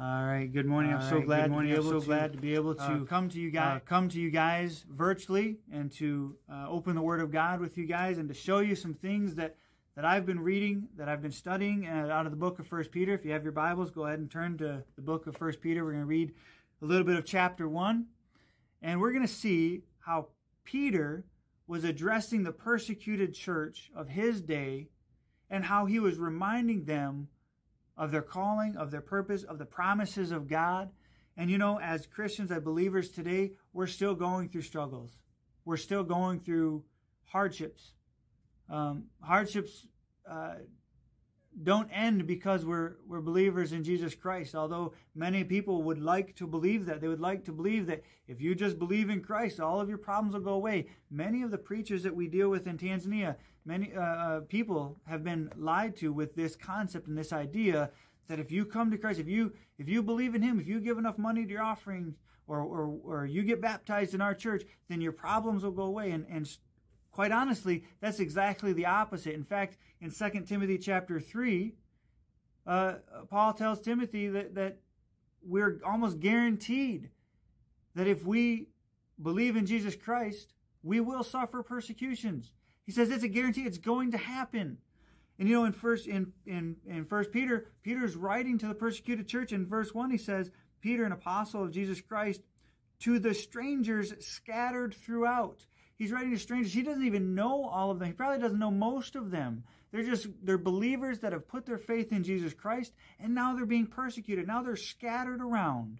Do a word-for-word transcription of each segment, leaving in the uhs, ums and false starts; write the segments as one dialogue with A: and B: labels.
A: All right. Good morning. I'm so glad. Good morning. I'm so glad to be able to uh, come to you guys, uh, come to you guys virtually, and to uh, open the Word of God with you guys, and to show you some things that that I've been reading, that I've been studying uh, out of the book of First Peter. If you have your Bibles, go ahead and turn to the book of First Peter. We're going to read a little bit of chapter one, and we're going to see how Peter was addressing the persecuted church of his day, and how he was reminding them of their calling, of their purpose, of the promises of God. And you know, as Christians, as believers today, we're still going through struggles. We're still going through hardships. Um, hardships uh, don't end because we're we're believers in Jesus Christ. Although many people would like to believe that. They would like to believe that if you just believe in Christ, all of your problems will go away. Many of the preachers that we deal with in Tanzania, many uh, uh, people have been lied to with this concept and this idea that if you come to Christ, if you if you believe in Him, if you give enough money to your offerings, or or, or you get baptized in our church, then your problems will go away. And and quite honestly, that's exactly the opposite. In fact, in Second Timothy chapter three, uh, Paul tells Timothy that, that we're almost guaranteed that if we believe in Jesus Christ, we will suffer persecutions. He says it's a guarantee. It's going to happen. And you know, in first in in in First Peter, Peter's writing to the persecuted church. In verse one, he says, "Peter, an apostle of Jesus Christ, to the strangers scattered throughout." He's writing to strangers. He doesn't even know all of them. He probably doesn't know most of them. They're just, they're believers that have put their faith in Jesus Christ, and now they're being persecuted. Now they're scattered around.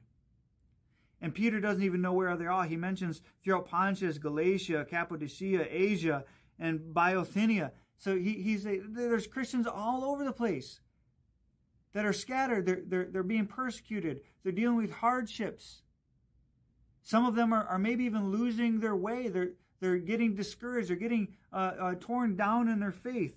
A: And Peter doesn't even know where they are. He mentions throughout Pontus, Galatia, Cappadocia, Asia, and Bithynia. So he, he's a, there's Christians all over the place that are scattered. They're, they're, they're being persecuted. They're dealing with hardships. Some of them are, are maybe even losing their way. They're They're getting discouraged. They're getting uh, uh, torn down in their faith.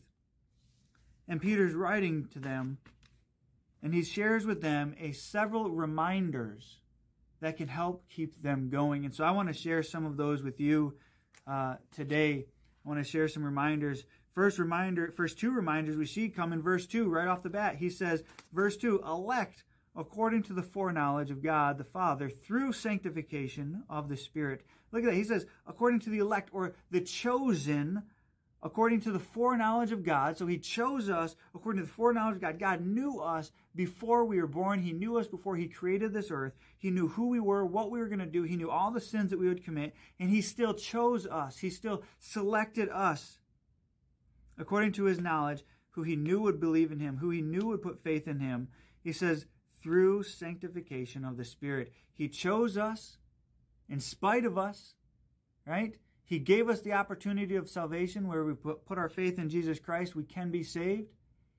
A: And Peter's writing to them, and he shares with them a several reminders that can help keep them going. And so I want to share some of those with you uh, today. I want to share some reminders. First reminder, first two reminders we see come in verse two, right off the bat. He says, verse two, elect according to the foreknowledge of God the Father, through sanctification of the Spirit. Look at that. He says, according to the elect, or the chosen, according to the foreknowledge of God. So He chose us according to the foreknowledge of God. God knew us before we were born. He knew us before He created this earth. He knew who we were, what we were going to do. He knew all the sins that we would commit. And He still chose us. He still selected us according to His knowledge, who He knew would believe in Him, who He knew would put faith in Him. He says, through sanctification of the Spirit. He chose us in spite of us, right? He gave us the opportunity of salvation where we put, put our faith in Jesus Christ. We can be saved.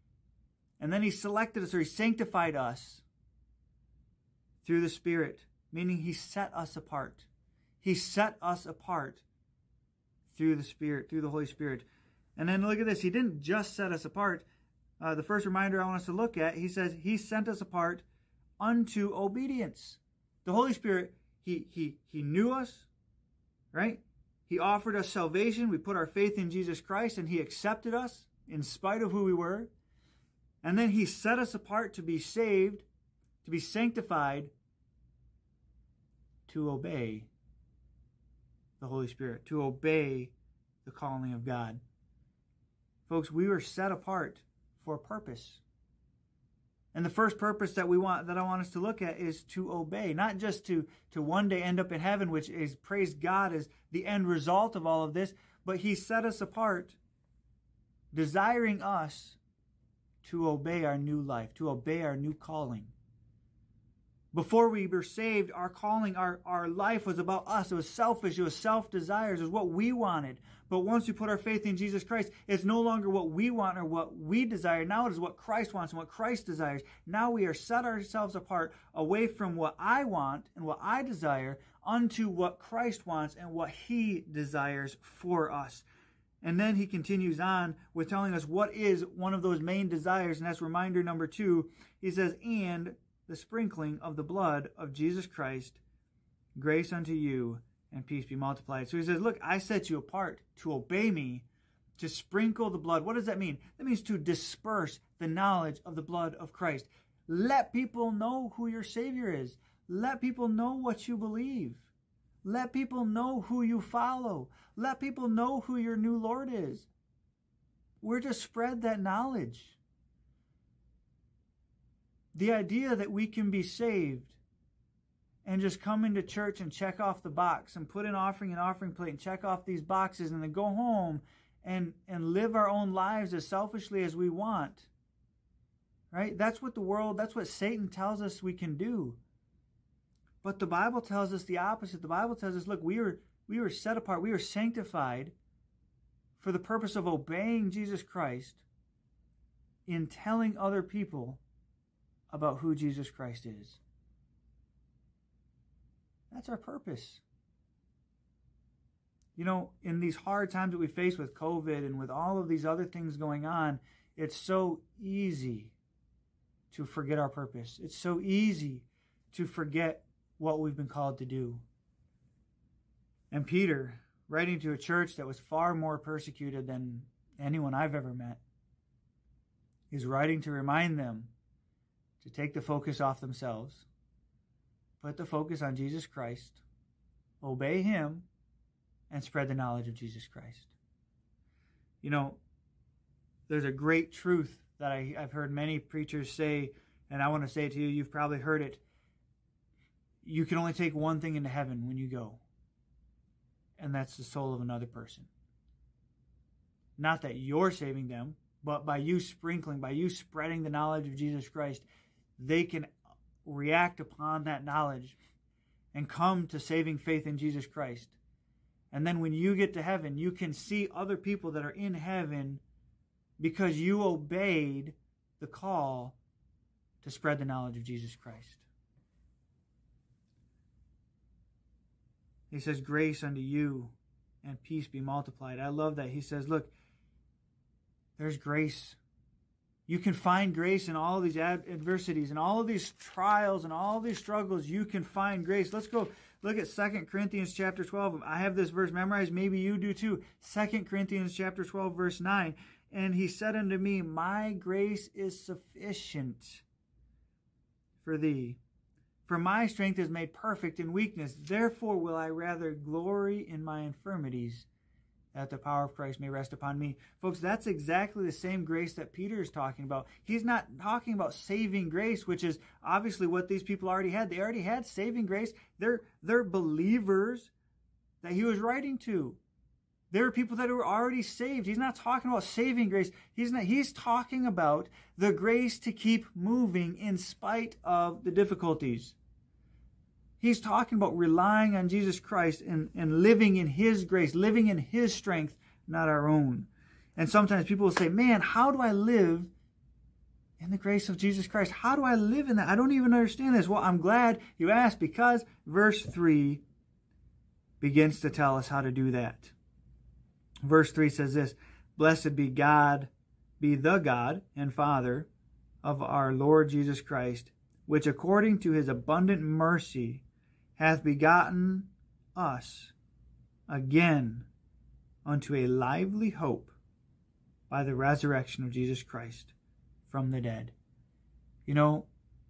A: And then He selected us, or He sanctified us through the Spirit, meaning He set us apart. He set us apart through the Spirit, through the Holy Spirit. And then look at this. He didn't just set us apart. Uh, the first reminder I want us to look at, He says, He sent us apart unto obedience. The Holy Spirit, He He He knew us, right? He offered us salvation. We put our faith in Jesus Christ, and He accepted us in spite of who we were. And then He set us apart to be saved, to be sanctified, to obey the Holy Spirit, to obey the calling of God. Folks, we were set apart for a purpose. And the first purpose that we want, that I want us to look at, is to obey, not just to, to one day end up in heaven, which is, praise God, is the end result of all of this, but He set us apart, desiring us to obey our new life, to obey our new calling. Before we were saved, our calling, our, our life was about us. It was selfish. It was self-desires. It was what we wanted. But once we put our faith in Jesus Christ, it's no longer what we want or what we desire. Now it is what Christ wants and what Christ desires. Now we are set ourselves apart away from what I want and what I desire unto what Christ wants and what He desires for us. And then He continues on with telling us what is one of those main desires. And that's reminder number two. He says, and the sprinkling of the blood of Jesus Christ, grace unto you and peace be multiplied. So He says, look, I set you apart to obey Me, to sprinkle the blood. What does that mean? That means to disperse the knowledge of the blood of Christ. Let people know who your Savior is. Let people know what you believe. Let people know who you follow. Let people know who your new Lord is. We're to spread that knowledge. The idea that we can be saved and just come into church and check off the box and put an offering and offering plate and check off these boxes and then go home and, and live our own lives as selfishly as we want. Right? That's what the world, that's what Satan tells us we can do. But the Bible tells us the opposite. The Bible tells us, look, we were, we were set apart, we were sanctified for the purpose of obeying Jesus Christ in telling other people about who Jesus Christ is. That's our purpose. You know, in these hard times that we face with COVID and with all of these other things going on, it's so easy to forget our purpose. It's so easy to forget what we've been called to do. And Peter, writing to a church that was far more persecuted than anyone I've ever met, is writing to remind them to take the focus off themselves, put the focus on Jesus Christ, obey Him, and spread the knowledge of Jesus Christ. You know, there's a great truth that I, I've heard many preachers say, and I want to say it to you, you've probably heard it. You can only take one thing into heaven when you go, and that's the soul of another person. Not that you're saving them, but by you sprinkling, by you spreading the knowledge of Jesus Christ, they can react upon that knowledge and come to saving faith in Jesus Christ. And then when you get to heaven, you can see other people that are in heaven because you obeyed the call to spread the knowledge of Jesus Christ. He says, grace unto you and peace be multiplied. I love that. He says, look, there's grace. You can find grace in all of these adversities and all of these trials and all of these struggles. You can find grace. Let's go look at Second Corinthians chapter twelve. I have this verse memorized. Maybe you do too. Second Corinthians chapter twelve, verse nine. And he said unto me, my grace is sufficient for thee. For my strength is made perfect in weakness. Therefore will I rather glory in my infirmities, that the power of Christ may rest upon me. Folks, that's exactly the same grace that Peter is talking about. He's not talking about saving grace, which is obviously what these people already had. They already had saving grace. They're, they're believers that he was writing to. There are people that were already saved. He's not talking about saving grace. He's not. He's talking about the grace to keep moving in spite of the difficulties. He's talking about relying on Jesus Christ and, and living in His grace, living in His strength, not our own. And sometimes people will say, man, how do I live in the grace of Jesus Christ? How do I live in that? I don't even understand this. Well, I'm glad you asked, because verse three begins to tell us how to do that. Verse three says this, blessed be God, be the God and Father of our Lord Jesus Christ, which according to His abundant mercy hath begotten us again unto a lively hope by the resurrection of Jesus Christ from the dead. You know,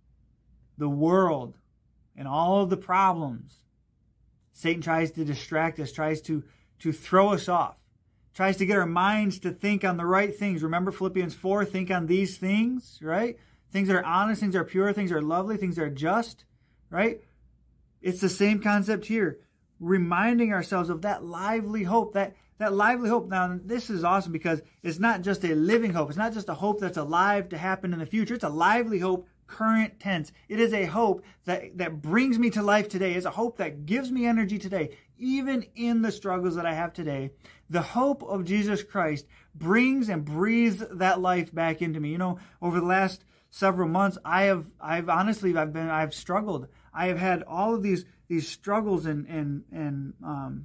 A: the world and all of the problems, Satan tries to distract us, tries to, to throw us off, tries to get our minds to think on the right things. Remember Philippians four, think on these things, right? Things that are honest, things that are pure, things that are lovely, things that are just, right? It's the same concept here. Reminding ourselves of that lively hope, that, that lively hope. Now, this is awesome because it's not just a living hope. It's not just a hope that's alive to happen in the future. It's a lively hope, current tense. It is a hope that, that brings me to life today. It's a hope that gives me energy today, even in the struggles that I have today. The hope of Jesus Christ brings and breathes that life back into me. You know, over the last several months, I have, I've honestly, I've been, I've struggled. I have had all of these, these struggles and, and, and, um,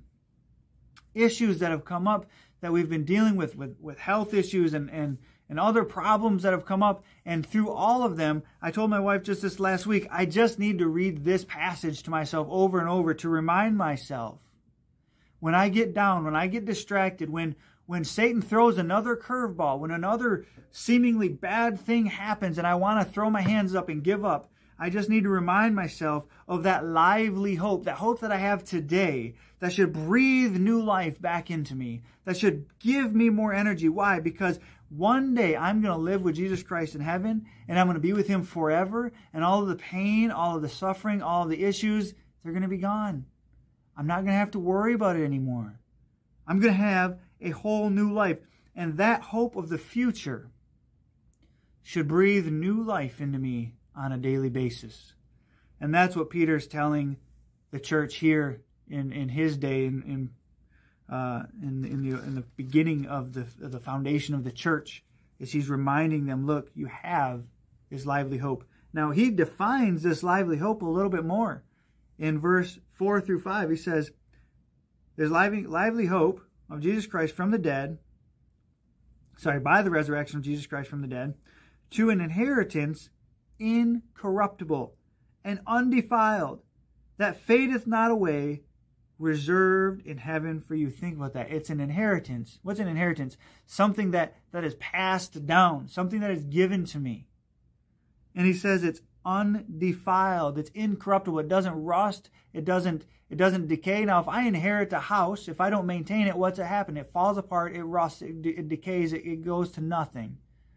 A: issues that have come up that we've been dealing with, with, with health issues and, and, and other problems that have come up. And through all of them, I told my wife just this last week, I just need to read this passage to myself over and over to remind myself when I get down, when I get distracted, when, when Satan throws another curveball, when another seemingly bad thing happens and I want to throw my hands up and give up, I just need to remind myself of that lively hope, that hope that I have today, that should breathe new life back into me, that should give me more energy. Why? Because one day I'm going to live with Jesus Christ in heaven, and I'm going to be with Him forever, and all of the pain, all of the suffering, all of the issues, they're going to be gone. I'm not going to have to worry about it anymore. I'm going to have a whole new life. And that hope of the future should breathe new life into me on a daily basis. And that's what Peter's telling the church here in, in his day, in in, uh, in, in, the, in the beginning of the, of the foundation of the church, is he's reminding them, look, you have this lively hope. Now, he defines this lively hope a little bit more. In verse four through five, he says, there's lively, lively hope of Jesus Christ from the dead, sorry, by the resurrection of Jesus Christ from the dead, to an inheritance incorruptible and undefiled, that fadeth not away, reserved in heaven for you. Think about that. It's an inheritance. What's an inheritance? Something that, that is passed down, something that is given to me. And he says it's undefiled, it's incorruptible, it doesn't rust, it doesn't it doesn't decay. Now, if I inherit a house, if I don't maintain it, what's it happen? It falls apart, it rusts, it, it decays, it, it goes to nothing.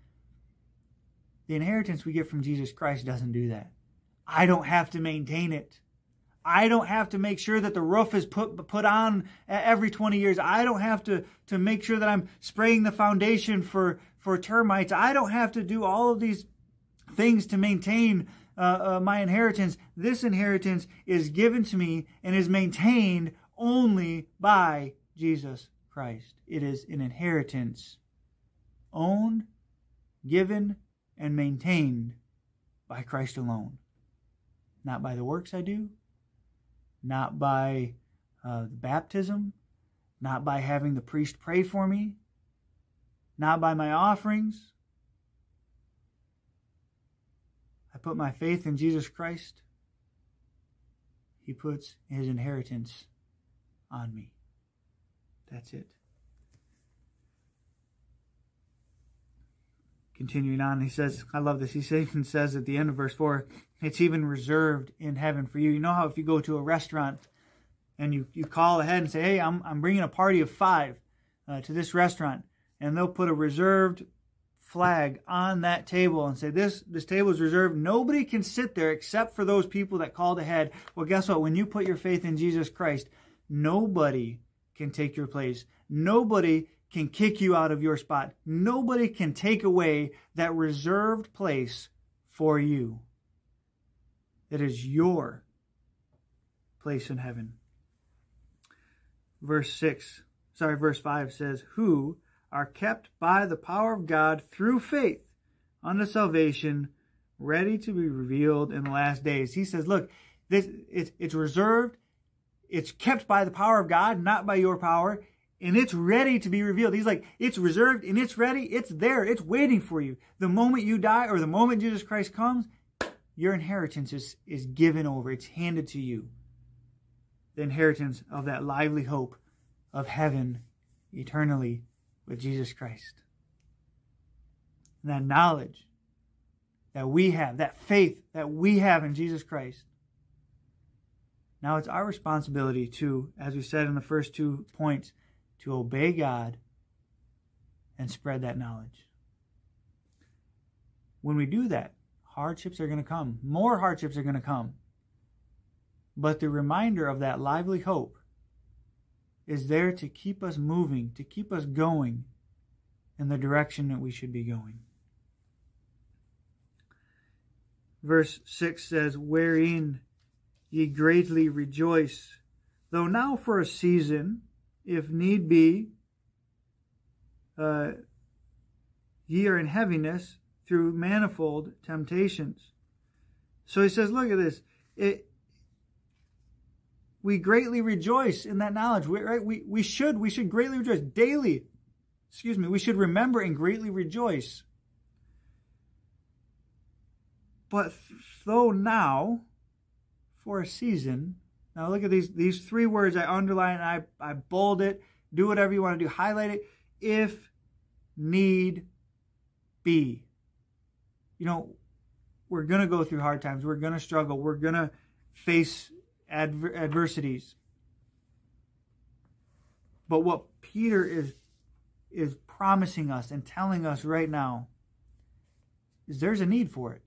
A: The inheritance we get from Jesus Christ doesn't do that. I don't have to maintain it. I don't have to make sure that the roof is put put on every twenty years. I don't have to, to make sure that I'm spraying the foundation for, for termites. I don't have to do all of these things to maintain uh, uh, my inheritance. This inheritance is given to me and is maintained only by Jesus Christ. It is an inheritance owned, given, and maintained by Christ alone. Not by the works I do, not by uh, the baptism, not by having the priest pray for me, not by my offerings. I put my faith in Jesus Christ. He puts His inheritance on me. That's it. Continuing on, he says, I love this. He even says at the end of verse four, it's even reserved in heaven for you. You know how if you go to a restaurant and you, you call ahead and say, hey, I'm, I'm bringing a party of five uh, to this restaurant, and they'll put a reserved flag on that table and say, this this table is reserved. Nobody can sit there except for those people that called ahead. Well, guess what? When you put your faith in Jesus Christ, nobody can take your place. Nobody can kick you out of your spot. Nobody can take away that reserved place for you. It is your place in heaven. Verse six, sorry, verse five says, who are kept by the power of God through faith unto salvation, ready to be revealed in the last days. He says, look, this it's, it's reserved, it's kept by the power of God, not by your power, and it's ready to be revealed. He's like, it's reserved and it's ready, it's there, it's waiting for you. The moment you die or the moment Jesus Christ comes, your inheritance is, is given over, it's handed to you. The inheritance of that lively hope of heaven eternally with Jesus Christ. And that knowledge that we have, that faith that we have in Jesus Christ. Now it's our responsibility to, as we said in the first two points, to obey God and spread that knowledge. When we do that, hardships are going to come. More hardships are going to come. But the reminder of that lively hope is there to keep us moving, to keep us going in the direction that we should be going. Verse six says, wherein ye greatly rejoice, though now for a season, if need be, uh, ye are in heaviness through manifold temptations. So he says, look at this. It, we greatly rejoice in that knowledge. We, right? we, we should we should greatly rejoice daily. Excuse me. We should remember and greatly rejoice. But though now, for a season, now look at these, these three words I underline, and I, I bold it, do whatever you want to do, highlight it. if need be. You know, we're going to go through hard times. We're going to struggle. We're going to face adver- adversities. But what Peter is, is promising us and telling us right now is there's a need for it.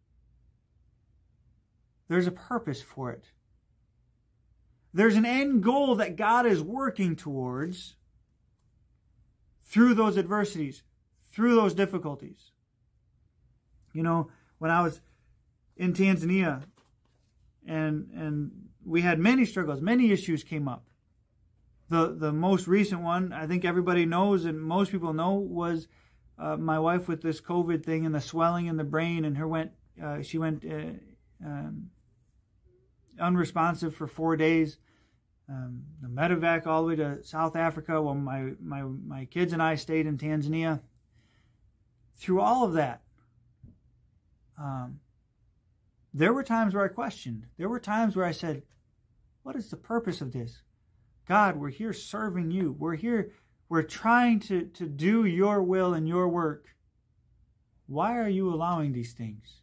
A: There's a purpose for it. There's an end goal that God is working towards through those adversities, through those difficulties. You know, when I was in Tanzania and and we had many struggles, many issues came up. The the most recent one, I think everybody knows and most people know, was uh, my wife with this COVID thing and the swelling in the brain, and her went uh, she went uh, um, unresponsive for four days. Um, the medevac all the way to South Africa while my, my, my kids and I stayed in Tanzania. Through all of that, um, there were times where I questioned. There were times where I said, what is the purpose of this? God, we're here serving you. We're here, we're trying to, to do your will and your work. Why are you allowing these things?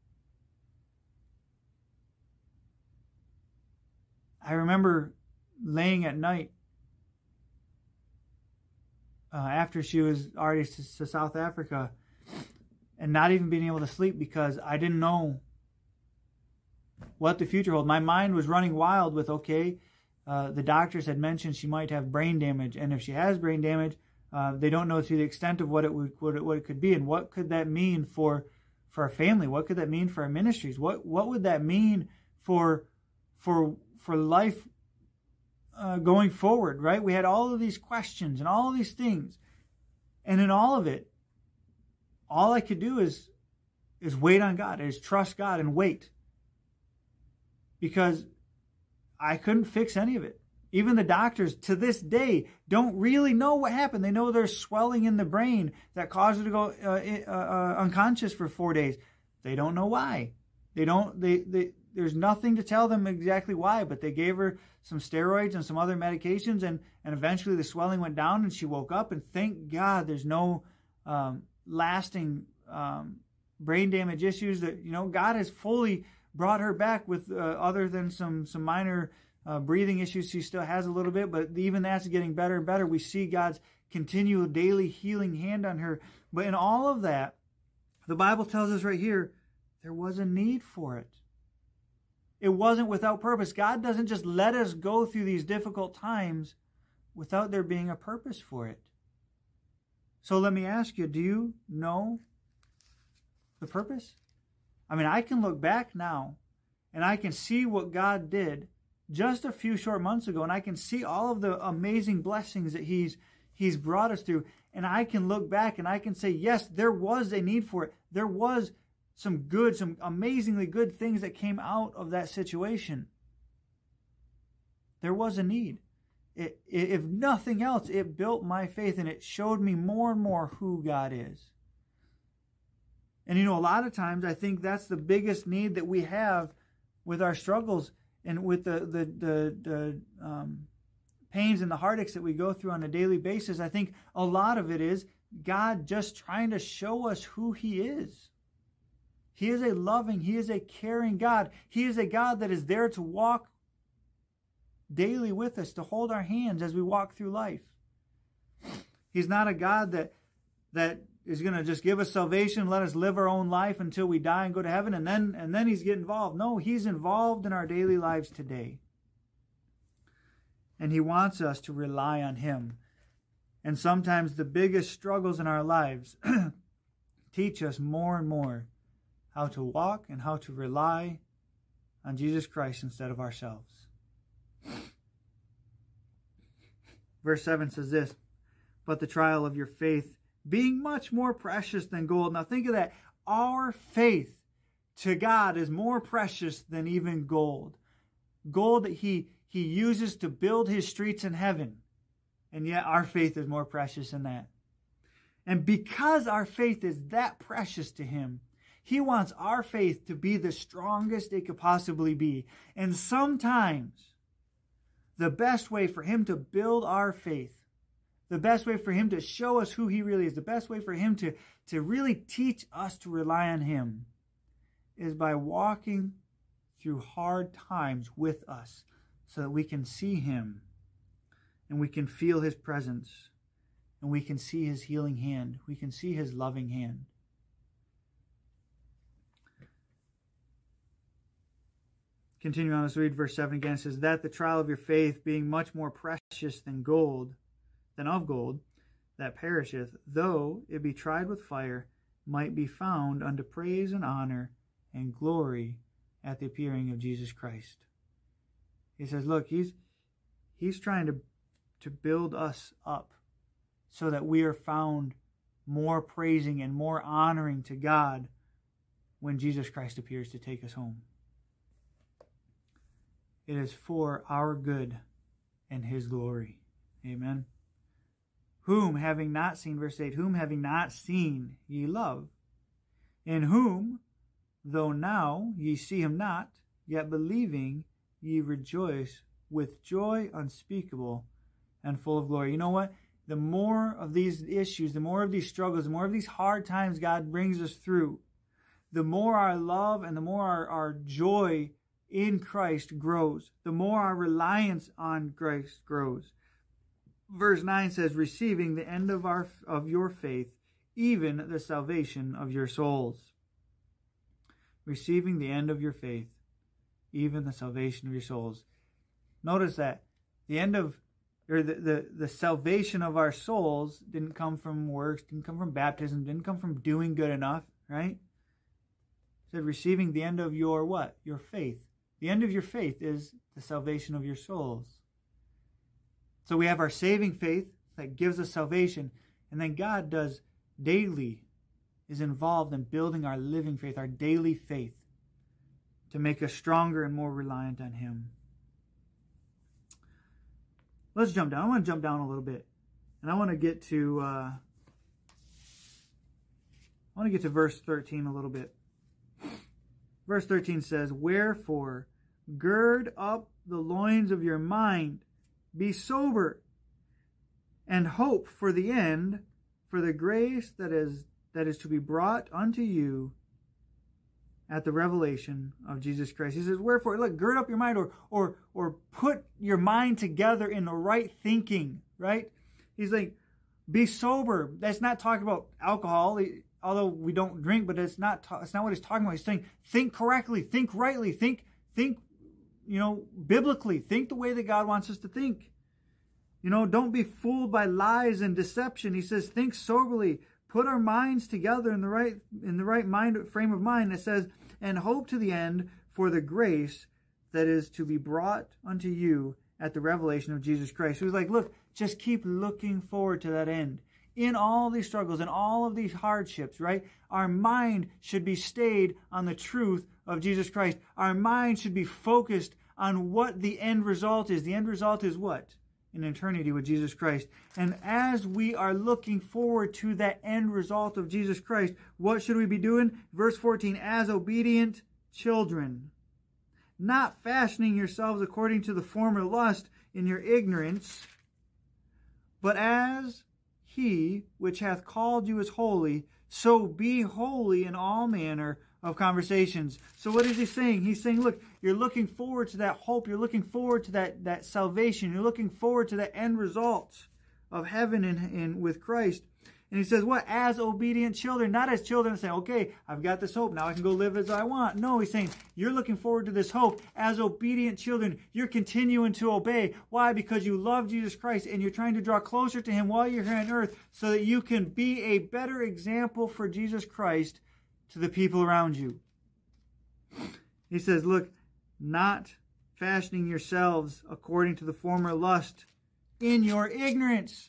A: I remember laying at night uh, after she was already to, to South Africa and not even being able to sleep because I didn't know what the future held. My mind was running wild with, okay, uh, the doctors had mentioned she might have brain damage, and if she has brain damage, uh, they don't know to the extent of what it would, what it, what it could be, and what could that mean for for our family? What could that mean for our ministries? What what would that mean for for for life uh, going forward, right? We had all of these questions and all of these things. And in all of it, all I could do is, is wait on God, is trust God and wait. Because I couldn't fix any of it. Even the doctors to this day don't really know what happened. They know there's swelling in the brain that caused her to go uh, uh, unconscious for four days. They don't know why. They don't, they, they, There's nothing to tell them exactly why, but they gave her some steroids and some other medications, and, and eventually the swelling went down and she woke up, and thank God there's no um, lasting um, brain damage issues. That, you know, God has fully brought her back with uh, other than some, some minor uh, breathing issues. She still has a little bit, but even that's getting better and better. We see God's continual daily healing hand on her. But in all of that, the Bible tells us right here, there was a need for it. It wasn't without purpose. God doesn't just let us go through these difficult times without there being a purpose for it. So let me ask you, do you know the purpose? I mean, I can look back now and I can see what God did just a few short months ago, and I can see all of the amazing blessings that He's He's brought us through. And I can look back and I can say, yes, there was a need for it. There was some good, some amazingly good things that came out of that situation. There was a need. It, it, if nothing else, it built my faith and it showed me more and more who God is. And you know, a lot of times I think that's the biggest need that we have with our struggles and with the the the, the um, pains and the heartaches that we go through on a daily basis. I think a lot of it is God just trying to show us who He is. He is a loving, He is a caring God. He is a God that is there to walk daily with us, to hold our hands as we walk through life. He's not a God that that is going to just give us salvation, let us live our own life until we die and go to heaven, and then and then He's get involved. No, He's involved in our daily lives today. And He wants us to rely on Him. And sometimes the biggest struggles in our lives teach us more and more how to walk and how to rely on Jesus Christ instead of ourselves. Verse seven says this, but the trial of your faith, being much more precious than gold. Now think of that. Our faith to God is more precious than even gold. Gold that He, he uses to build His streets in heaven. And yet our faith is more precious than that. And because our faith is that precious to Him, He wants our faith to be the strongest it could possibly be. And sometimes the best way for Him to build our faith, The best way for him to show us who he really is, the best way for him to, to really teach us to rely on him is by walking through hard times with us so that we can see him and we can feel his presence and we can see his healing hand. We can see his loving hand. Continue on, let's read verse seven again. It says, that the trial of your faith, being much more precious than gold, than of gold, that perisheth, though it be tried with fire, might be found unto praise and honor and glory at the appearing of Jesus Christ. He says, look, he's he's trying to, to build us up so that we are found more praising and more honoring to God when Jesus Christ appears to take us home. It is for our good and his glory. Amen. Whom having not seen, verse eight, whom having not seen ye love, in whom, though now ye see him not, yet believing ye rejoice with joy unspeakable and full of glory. You know what? The more of these issues, the more of these struggles, the more of these hard times God brings us through, the more our love and the more our, our joy in Christ grows, the more our reliance on Christ grows. Verse nine says, receiving the end of our of your faith, even the salvation of your souls. Receiving the end of your faith, even the salvation of your souls. Notice that the end of, or the, the, the salvation of our souls didn't come from works, didn't come from baptism, didn't come from doing good enough, right? It said receiving the end of your what? Your faith. The end of your faith is the salvation of your souls. So we have our saving faith that gives us salvation. And then God does daily, is involved in building our living faith, our daily faith, to make us stronger and more reliant on him. Let's jump down. I want to jump down a little bit. And I want to get to, uh, I want to get to verse thirteen a little bit. Verse thirteen says, wherefore, gird up the loins of your mind, be sober, and hope for the end, for the grace that is that is to be brought unto you at the revelation of Jesus Christ. He says, wherefore, look, gird up your mind, or or or put your mind together in the right thinking, right? He's like, be sober. That's not talking about alcohol, although we don't drink, but it's not it's not what he's talking about. He's saying, think correctly, think rightly, think think you know, biblically. Think the way that God wants us to think. You know, don't be fooled by lies and deception. He says, think soberly. Put our minds together in the right in the right mind frame of mind. It says, and hope to the end for the grace that is to be brought unto you at the revelation of Jesus Christ. He was like, look, just keep looking forward to that end. In all these struggles, in all of these hardships, right? Our mind should be stayed on the truth of Jesus Christ. Our mind should be focused on what the end result is. The end result is what? In eternity with Jesus Christ. And as we are looking forward to that end result of Jesus Christ, what should we be doing? Verse fourteen, as obedient children, not fashioning yourselves according to the former lust in your ignorance, but as he which hath called you is holy, so be holy in all manner of conversations. So what is he saying? He's saying, look, you're looking forward to that hope. You're looking forward to that, that salvation. You're looking forward to that end result of heaven in, in with Christ. And he says, what? As obedient children, not as children saying, okay, I've got this hope. Now I can go live as I want. No, he's saying, you're looking forward to this hope. As obedient children, you're continuing to obey. Why? Because you love Jesus Christ and you're trying to draw closer to him while you're here on earth so that you can be a better example for Jesus Christ to the people around you. He says, look, not fashioning yourselves according to the former lust in your ignorance,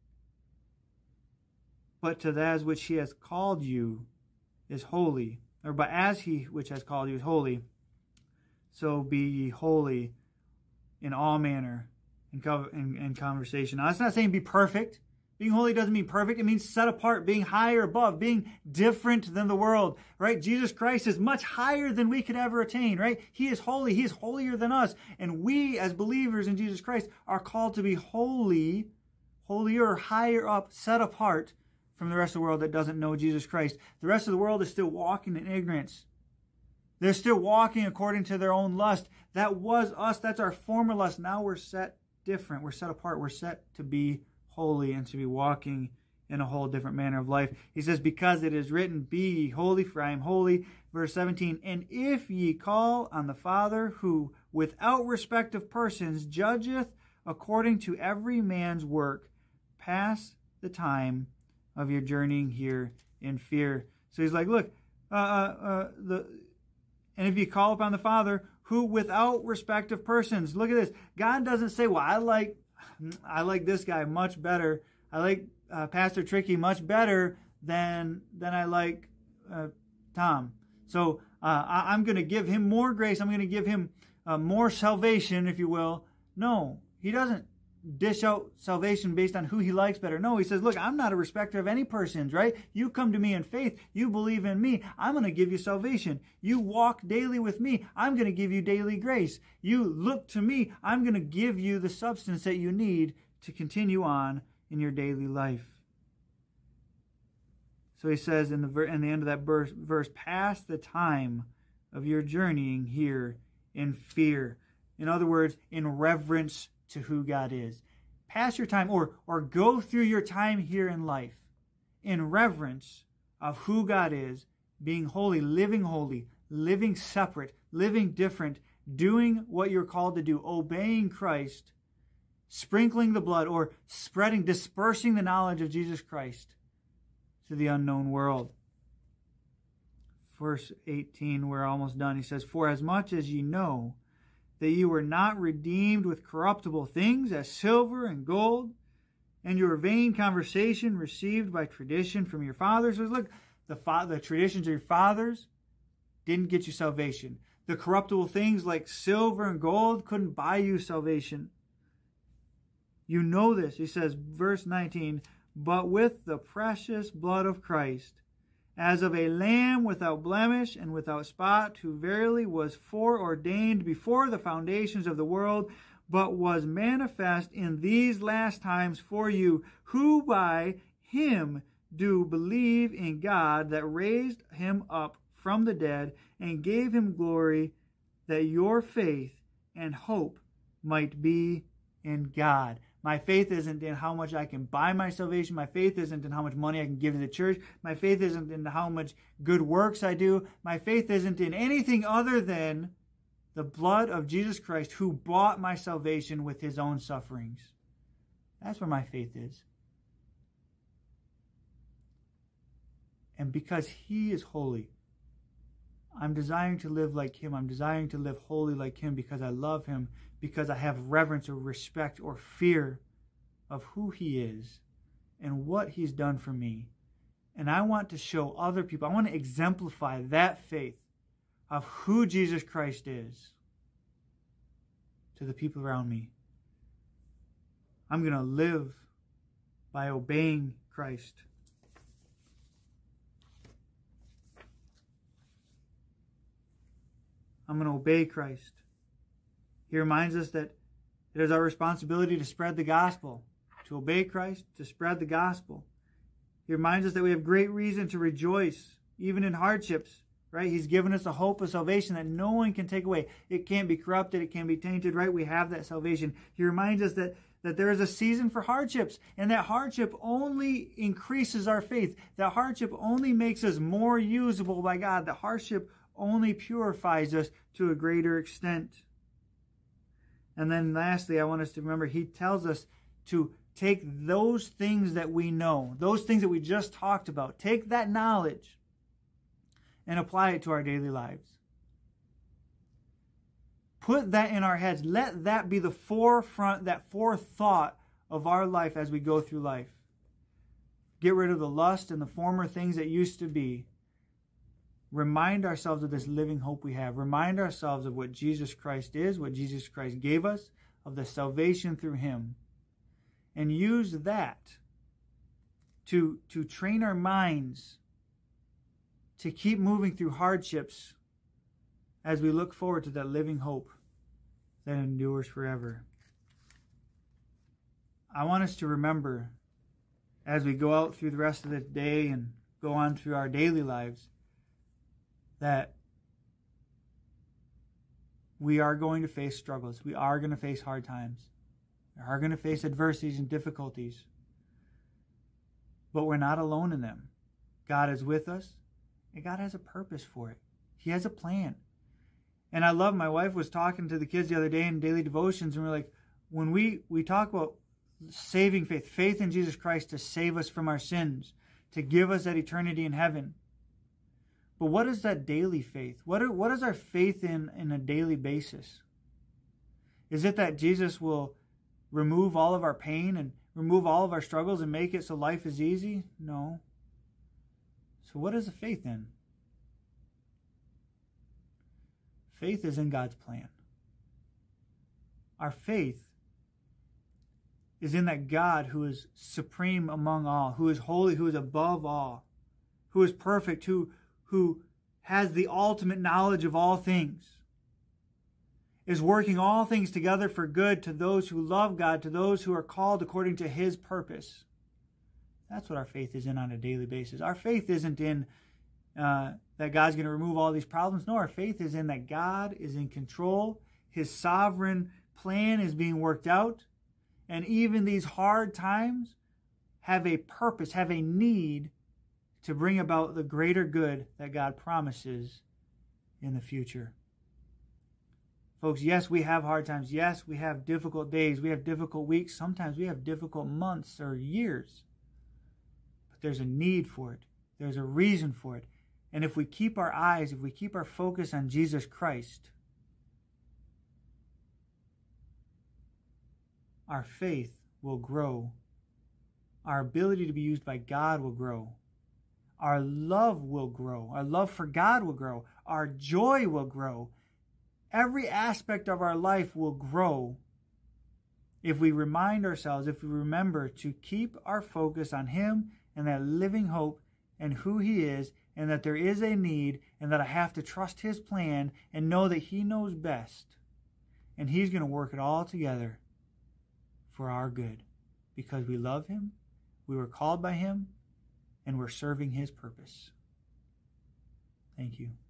A: but to that which he has called you is holy, or but as he which has called you is holy, so be ye holy in all manner in, in, in conversation. Now, that's not saying be perfect. Being holy doesn't mean perfect. It means set apart, being higher above, being different than the world, right? Jesus Christ is much higher than we could ever attain, right? He is holy. He is holier than us. And we, as believers in Jesus Christ, are called to be holy holier, higher up, set apart from the rest of the world that doesn't know Jesus Christ. The rest of the world is still walking in ignorance. They're still walking according to their own lust. That was us. That's our former lust. Now we're set different. We're set apart. We're set to be holy and to be walking in a whole different manner of life. He says, because it is written, be ye holy, for I am holy. Verse seventeen, and if ye call on the Father, who without respect of persons judgeth according to every man's work, pass the time of your journeying here in fear. So he's like, look, uh, uh, the and if you call upon the Father, who without respect of persons, look at this. God doesn't say, well, I like, I like this guy much better. I like uh, Pastor Tricky much better than than I like uh, Tom. So uh, I, I'm going to give him more grace. I'm going to give him uh, more salvation, if you will. No, he doesn't dish out salvation based on who he likes better. No, he says, look, I'm not a respecter of any persons, right? You come to me in faith. You believe in me. I'm going to give you salvation. You walk daily with me. I'm going to give you daily grace. You look to me. I'm going to give you the substance that you need to continue on in your daily life. So he says in the, ver- in the end of that verse, verse, pass the time of your journeying here in fear. In other words, in reverence to who God is. Pass your time or, or go through your time here in life in reverence of who God is, being holy, living holy, living separate, living different, doing what you're called to do, obeying Christ, sprinkling the blood or spreading, dispersing the knowledge of Jesus Christ to the unknown world. Verse eighteen, we're almost done. He says, for as much as ye know that you were not redeemed with corruptible things as silver and gold, and your vain conversation received by tradition from your fathers. So look, the, fa- the traditions of your fathers didn't get you salvation. The corruptible things like silver and gold couldn't buy you salvation. You know this. He says, verse nineteen, but with the precious blood of Christ, as of a lamb without blemish and without spot, who verily was foreordained before the foundations of the world, but was manifest in these last times for you, who by him do believe in God, that raised him up from the dead and gave him glory, that your faith and hope might be in God. My faith isn't in how much I can buy my salvation. My faith isn't in how much money I can give to the church. My faith isn't in how much good works I do. My faith isn't in anything other than the blood of Jesus Christ, who bought my salvation with his own sufferings. That's where my faith is. And because he is holy, I'm desiring to live like him. I'm desiring to live holy like him because I love him, because I have reverence or respect or fear of who he is and what he's done for me. And I want to show other people, I want to exemplify that faith of who Jesus Christ is to the people around me. I'm going to live by obeying Christ. I'm going to obey Christ. He reminds us that it is our responsibility to spread the gospel, to obey Christ, to spread the gospel. He reminds us that we have great reason to rejoice, even in hardships, right? He's given us a hope of salvation that no one can take away. It can't be corrupted, it can't be tainted, right? We have that salvation. He reminds us that, that there is a season for hardships, and that hardship only increases our faith. That hardship only makes us more usable by God. That hardship only purifies us to a greater extent. And then lastly, I want us to remember, he tells us to take those things that we know, those things that we just talked about, take that knowledge and apply it to our daily lives. Put that in our heads. Let that be the forefront, that forethought of our life as we go through life. Get rid of the lust and the former things that used to be. Remind ourselves of this living hope we have. Remind ourselves of what Jesus Christ is, what Jesus Christ gave us, of the salvation through him. And use that to, to train our minds to keep moving through hardships as we look forward to that living hope that endures forever. I want us to remember as we go out through the rest of the day and go on through our daily lives that we are going to face struggles. We are going to face hard times. We are going to face adversities and difficulties. But we're not alone in them. God is with us, and God has a purpose for it. He has a plan. And I love, my wife was talking to the kids the other day in daily devotions, and we're like, when we, we talk about saving faith, faith in Jesus Christ to save us from our sins, to give us that eternity in heaven. But what is that daily faith? What are, what is our faith in in a daily basis? Is it that Jesus will remove all of our pain and remove all of our struggles and make it so life is easy? No. So what is the faith in? Faith is in God's plan. Our faith is in that God who is supreme among all, who is holy, who is above all, who is perfect, who, who has the ultimate knowledge of all things, is working all things together for good to those who love God, to those who are called according to His purpose. That's what our faith is in on a daily basis. Our faith isn't in uh, that God's going to remove all these problems. No, our faith is in that God is in control. His sovereign plan is being worked out. And even these hard times have a purpose, have a need to bring about the greater good that God promises in the future. Folks, yes, we have hard times. Yes, we have difficult days. We have difficult weeks. Sometimes we have difficult months or years. But there's a need for it. There's a reason for it. And if we keep our eyes, if we keep our focus on Jesus Christ, our faith will grow. Our ability to be used by God will grow. Our love will grow. Our love for God will grow. Our joy will grow. Every aspect of our life will grow if we remind ourselves, if we remember to keep our focus on Him and that living hope and who He is, and that there is a need, and that I have to trust His plan and know that He knows best. And He's going to work it all together for our good, because we love Him, we were called by Him, and we're serving His purpose. Thank you.